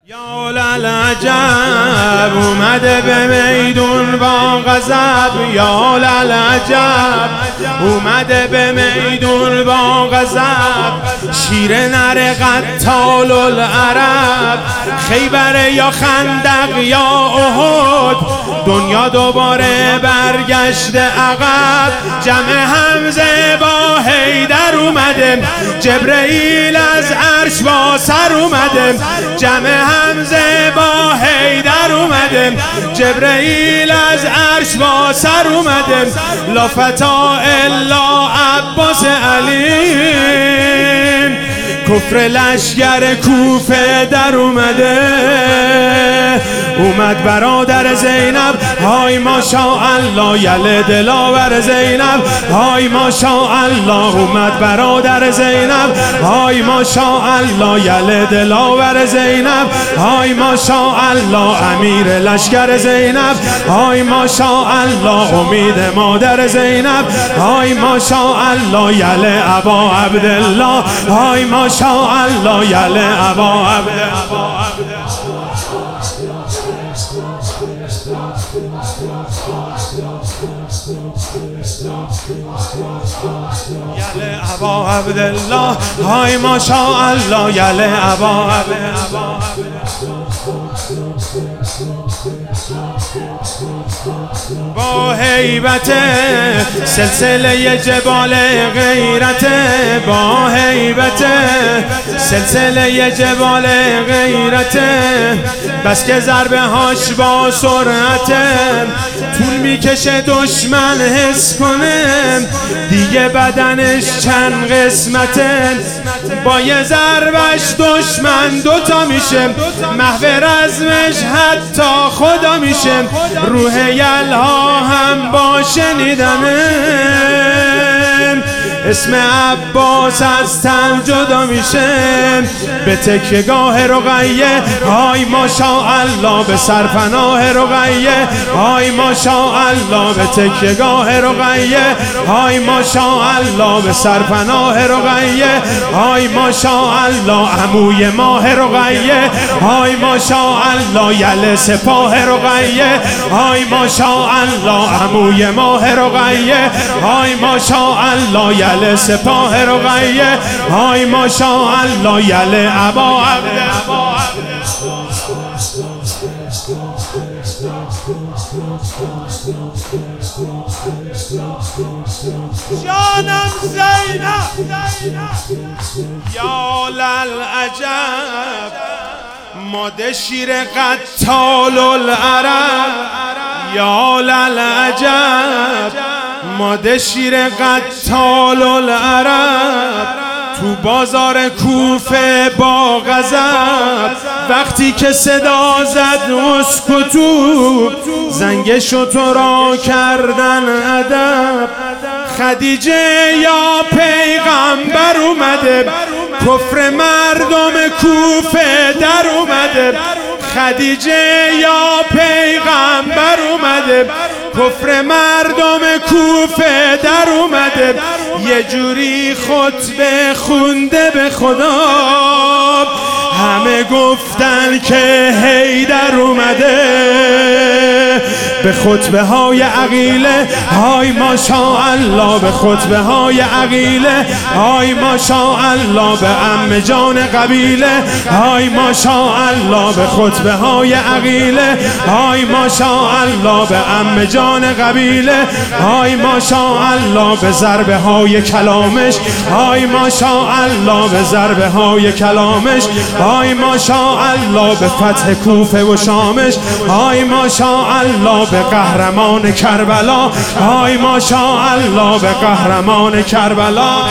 یا للعجب اومده به میدون با غضب، یا للعجب اومده به میدون با غضب. شیر نر قتال العرب، خیبر یا خندق یا احد، دنیا دوباره برگشته عقب. جمع حمزه با حیدر اومده، جبرئیل از عرش با سر اومده. جمع حمزه با حیدر اومده، جبرئیل از عرش با سر اومده. لا فتا الا عباس علی، کفر لشگر کوفه در اومده. اومد برادر زینب، های ماشاءالله یله دلاور زینب، های ماشاءالله. اومد برادر زینب، های ماشاءالله یله دلاور زینب، های ماشاءالله. امیر لشکر زینب، های ماشاءالله. امید مادر زینب، های ماشاءالله یله ابا عبدالله، های ماشاءالله یله ابا عبدالله. یله ابا عبدالله، های ماشاءالله یله ابا عبدالله. با هیبت سلسله جبال غیرت، با هیبت سلسله جبال غیرت. بس که ضربه هاش با سرعت، طول میکشه دشمن حس کنه دیگه بدنش چند قسمته. با یه ضربش دشمن دوتا میشه، محو رزمش حتی خدا میشه. روح یلها هم با شنیدنه، اسم عباس از تن جدا میشه. به تکیهگاه رقیه، های ماشاءالله. به سرپناه رقیه، های ماشاءالله. به تکیهگاه رقیه، های ماشاءالله. به سرپناه رقیه، های ماشاءالله. عموی ماه رقیه، های ماشاءالله. یله سپاه رقیه، های ماشاءالله. عموی ماه رقیه، های ماشاءالله. یله سپاه رقیه، های ماشاءالله. یله ابا عبدالله. جانم زینب، یا للعجب ماده شیر قتال العرب، یا للعجب ماده شیر قتال العرب. تو بازار کوفه با غضب، وقتی که صدا زد اسکتو، زنگ شتر را کردن ادب. خدیجه یا پیغمبر اومده، کفر مردم کوفه در اومده. خدیجه یا پیغمبر اومده، کفر مردم کوفه در اومده. یه جوری خطبه خونده به خدا، همه گفتن که حیدر اومده. به خطبه های عقیله، های ماشاءالله. به خطبه های عقیله، های ماشاءالله. به عم جان قبیله، های ماشاءالله. به خطبه های عقیله، های ماشاءالله. به عم جان قبیله، های ماشاءالله. به ضربه های کلامش، های ماشاءالله. به ضربه های کلامش، های ماشاءالله. به فتح کوفه و شامش، های ماشاءالله. به قهرمان کربلا، های ماشاءالله. به قهرمان کربلا.